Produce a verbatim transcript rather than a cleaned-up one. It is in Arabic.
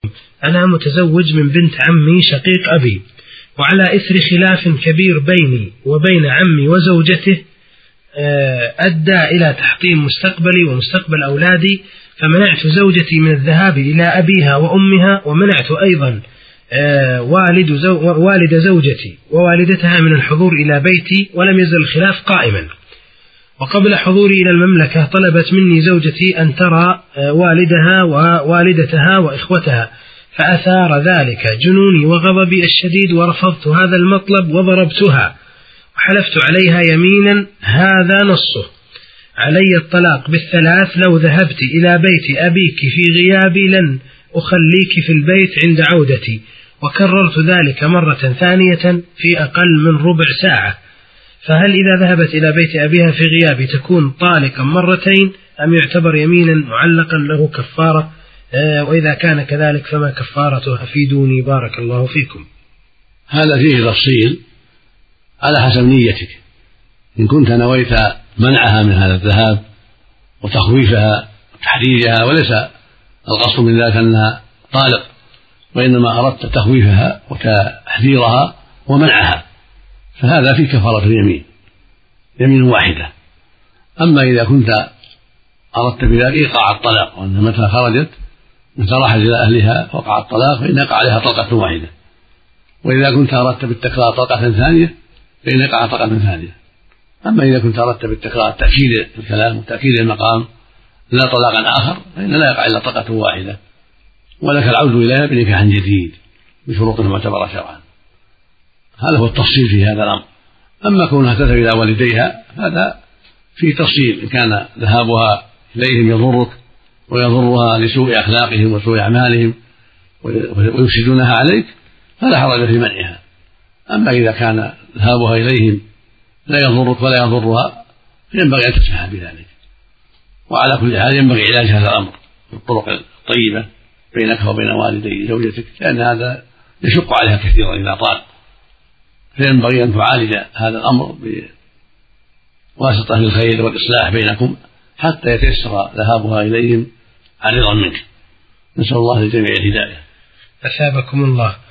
أنا متزوج من بنت عمي شقيق أبي، وعلى إثر خلاف كبير بيني وبين عمي وزوجته أدى إلى تحطيم مستقبلي ومستقبل أولادي، فمنعت زوجتي من الذهاب إلى أبيها وأمها، ومنعت أيضا والد, زو والد زوجتي ووالدتها من الحضور إلى بيتي، ولم يزل الخلاف قائما. وقبل حضوري إلى المملكة طلبت مني زوجتي أن ترى والدها ووالدتها وإخوتها، فأثار ذلك جنوني وغضبي الشديد، ورفضت هذا المطلب وضربتها وحلفت عليها يمينا هذا نصه: علي الطلاق بالثلاث لو ذهبت إلى بيت أبيك في غيابي لن أخليك في البيت عند عودتي. وكررت ذلك مرة ثانية في أقل من ربع ساعة، فهل إذا ذهبت إلى بيت أبيها في غيابي تكون طالقا مرتين، أم يعتبر يمينا معلقا له كفارة؟ آه وإذا كان كذلك فما كفارته؟ أفيدوني بارك الله فيكم. هذا فيه تفصيل على حسب نيتك. إن كنت نويت منعها من هذا الذهاب وتخويفها وتحريجها، وليس القصد من ذلك أنها طالق، وإنما أردت تخويفها وتحذيرها ومنعها، فهذا فيه كفارة اليمين، يمين واحدة. أما إذا كنت أردت بذلك إيقاع الطلاق، وأن متى خرجت متى راحت إلى أهلها وقع الطلاق فإن يقع عليها طلقة واحدة، وإذا كنت أردت بالتكرار طلقة ثانية فإن يقع طلقة ثانية. أما إذا كنت أردت بالتكرار تأكيد الكلام وتأكيد المقام لا طلاقا آخر فإن لا يقع إلا طلقة واحدة، ولك العود إليها بنكاح جديد بشروط معتبرة شرعا. هذا هو التفصيل في هذا الأمر. أما كونها تذهب إلى والديها هذا فيه تفصيل، إن كان ذهابها إليهم يضرك ويضرها لسوء أخلاقهم وسوء أعمالهم ويفسدونها عليك فلا حرج في منعها. أما إذا كان ذهابها إليهم لا يضرك ولا يضرها فينبغي أن تسمح بذلك. وعلى كل حال ينبغي علاج هذا الأمر بالطرق الطيبة بينك وبين والدي زوجتك، لأن هذا يشق عليها كثيرا إذا طال، فينبغي أن تعالج هذا الأمر بواسطة الخير والإصلاح بينكم حتى يتيسر ذهابها إليهم عرضا منك. نسأل الله للجميع الهداية. أثابكم الله.